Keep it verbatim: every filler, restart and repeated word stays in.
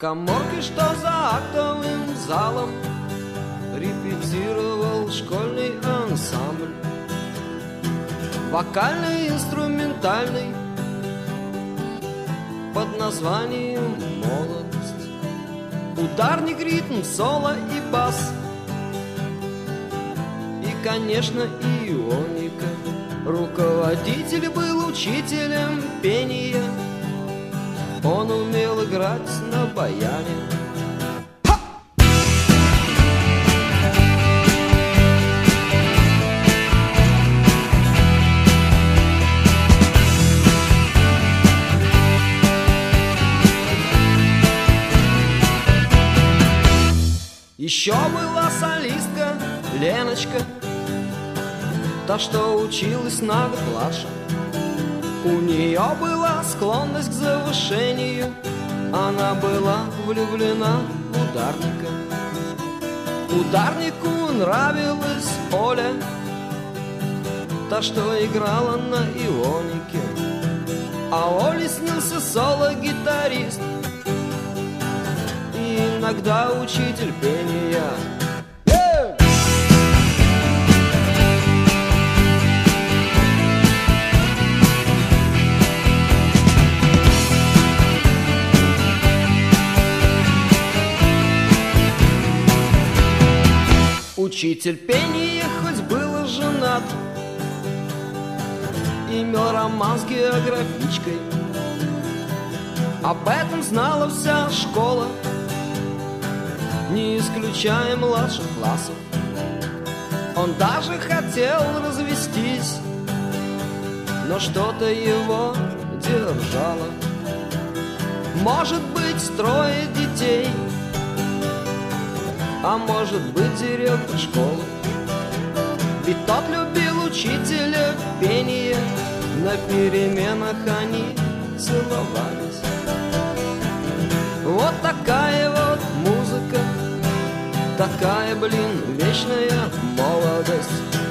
каморке, что за актовым залом репетировал школьный ансамбль, вокальный, инструментальный, под названием «Молодость». Ударник, ритм, соло и бас, и, конечно, ионика. Руководитель был учителем пения, он умел играть на баяне. Еще была солистка Леночка, та, что училась на год младше. У нее была склонность к завышению, она была влюблена в ударника. Ударнику нравилась Оля, та, что играла на ионике. А Оле снился соло-гитарист и иногда учитель пения. Учитель пения хоть был женат, имел роман с географичкой. Об этом знала вся школа, не исключая младших классов. Он даже хотел развестись, но что-то его держало. Может быть, трое детей, а может быть, директор школы. Ведь тот любил учителя пения, на переменах они целовались. Вот такая вот музыка, такая, блин, вечная молодость.